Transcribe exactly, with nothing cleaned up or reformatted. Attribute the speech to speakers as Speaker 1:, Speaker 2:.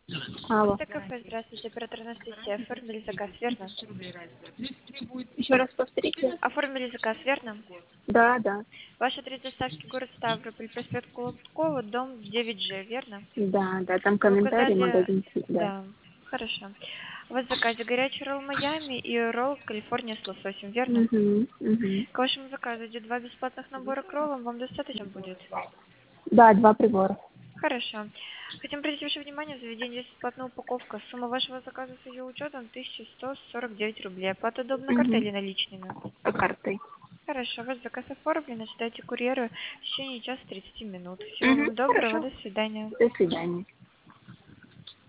Speaker 1: Алло.
Speaker 2: Это кафе, здравствуйте, оператор Анастасия. Оформили заказ, верно?
Speaker 1: Еще раз повторите.
Speaker 2: Оформили заказ, верно?
Speaker 1: Да, да.
Speaker 2: Ваш адрес доставки город Ставрополь, проспект Колобкова, дом девять Ж, верно?
Speaker 1: Да, да, там
Speaker 2: Вы
Speaker 1: комментарий,
Speaker 2: указали...
Speaker 1: магазин, да.
Speaker 2: Да, хорошо. У вас в заказе горячий ролл Майами и ролл Калифорния с лососем, верно?
Speaker 1: Угу, угу.
Speaker 2: К вашему заказу идет два бесплатных набора к роллам, вам достаточно будет?
Speaker 1: Да, два прибора.
Speaker 2: Хорошо. Хотим обратить ваше внимание, в заведении есть бесплатная упаковка. Сумма вашего заказа с ее учетом тысяча сто сорок девять рублей. Оплата удобно картой
Speaker 1: Угу.
Speaker 2: или наличными?
Speaker 1: По картой.
Speaker 2: Хорошо, ваш заказ оформлен, ожидайте курьера в течение часа тридцати минут. Всего
Speaker 1: Угу.
Speaker 2: вам доброго,
Speaker 1: Хорошо.
Speaker 2: до свидания.
Speaker 1: До свидания.